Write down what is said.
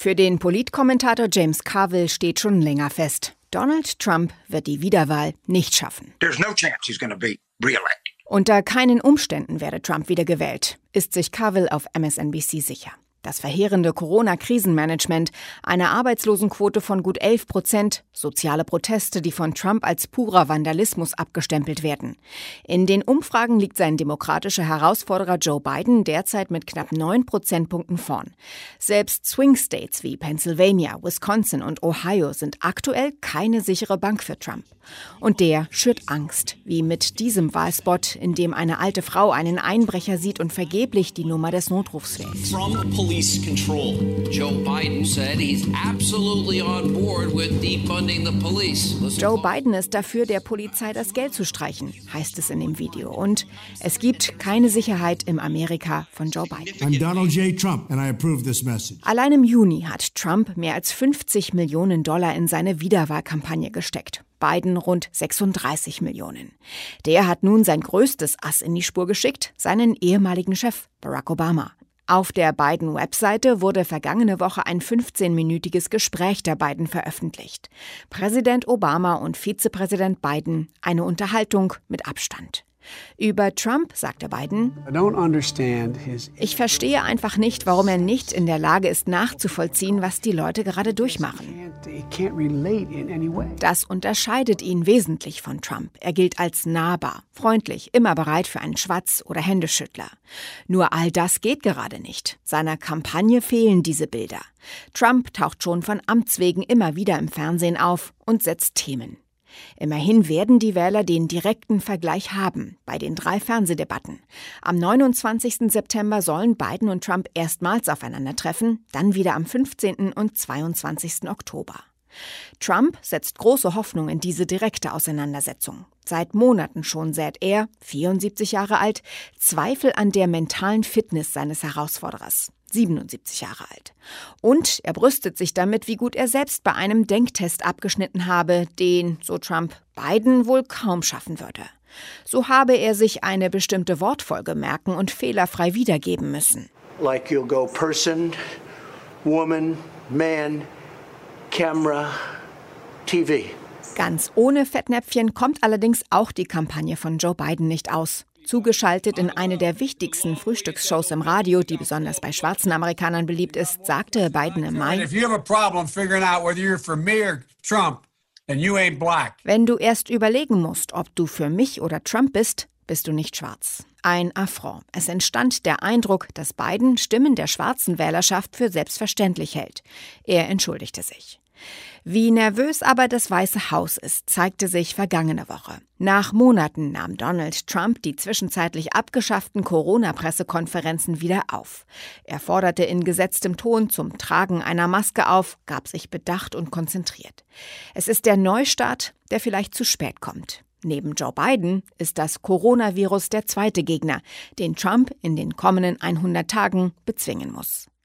Für den Politkommentator James Carville steht schon länger fest: Donald Trump wird die Wiederwahl nicht schaffen. There's no chance he's going to be reelected. Unter keinen Umständen werde Trump wiedergewählt, ist sich Carville auf MSNBC sicher. Das verheerende Corona-Krisenmanagement, eine Arbeitslosenquote von gut 11%, soziale Proteste, die von Trump als purer Vandalismus abgestempelt werden. In den Umfragen liegt sein demokratischer Herausforderer Joe Biden derzeit mit knapp 9 Prozentpunkten vorn. Selbst Swing-States wie Pennsylvania, Wisconsin und Ohio sind aktuell keine sichere Bank für Trump. Und der schürt Angst, wie mit diesem Wahlspot, in dem eine alte Frau einen Einbrecher sieht und vergeblich die Nummer des Notrufs wählt. From police control. Joe Biden said he's absolutely on board with defunding the police. Joe Biden ist dafür, der Polizei das Geld zu streichen, heißt es in dem Video. Und es gibt keine Sicherheit im Amerika von Joe Biden. I'm Donald J. Trump and I approve this message. Allein im Juni hat Trump mehr als $50 Millionen in seine Wiederwahlkampagne gesteckt. Biden rund 36 Millionen. Der hat nun sein größtes Ass in die Spur geschickt, seinen ehemaligen Chef Barack Obama. Auf der Biden-Webseite wurde vergangene Woche ein 15-minütiges Gespräch der beiden veröffentlicht. Präsident Obama und Vizepräsident Biden, eine Unterhaltung mit Abstand. Über Trump sagte Biden: Ich verstehe einfach nicht, warum er nicht in der Lage ist, nachzuvollziehen, was die Leute gerade durchmachen. Das unterscheidet ihn wesentlich von Trump. Er gilt als nahbar, freundlich, immer bereit für einen Schwatz oder Händeschüttler. Nur all das geht gerade nicht. Seiner Kampagne fehlen diese Bilder. Trump taucht schon von Amts wegen immer wieder im Fernsehen auf und setzt Themen. Immerhin werden die Wähler den direkten Vergleich haben bei den 3 Fernsehdebatten. Am 29. September sollen Biden und Trump erstmals aufeinandertreffen, dann wieder am 15. und 22. Oktober. Trump setzt große Hoffnung in diese direkte Auseinandersetzung. Seit Monaten schon sät er, 74 Jahre alt, Zweifel an der mentalen Fitness seines Herausforderers, 77 Jahre alt. Und er brüstet sich damit, wie gut er selbst bei einem Denktest abgeschnitten habe, den, so Trump, Biden wohl kaum schaffen würde. So habe er sich eine bestimmte Wortfolge merken und fehlerfrei wiedergeben müssen. Like you'll go person, woman, man, camera, TV. Ganz ohne Fettnäpfchen kommt allerdings auch die Kampagne von Joe Biden nicht aus. Zugeschaltet in eine der wichtigsten Frühstücksshows im Radio, die besonders bei schwarzen Amerikanern beliebt ist, sagte Biden im Mai: Wenn du erst überlegen musst, ob du für mich oder Trump bist, bist du nicht schwarz. Ein Affront. Es entstand der Eindruck, dass Biden Stimmen der schwarzen Wählerschaft für selbstverständlich hält. Er entschuldigte sich. Wie nervös aber das Weiße Haus ist, zeigte sich vergangene Woche. Nach Monaten nahm Donald Trump die zwischenzeitlich abgeschafften Corona-Pressekonferenzen wieder auf. Er forderte in gesetztem Ton zum Tragen einer Maske auf, gab sich bedacht und konzentriert. Es ist der Neustart, der vielleicht zu spät kommt. Neben Joe Biden ist das Coronavirus der zweite Gegner, den Trump in den kommenden 100 Tagen bezwingen muss.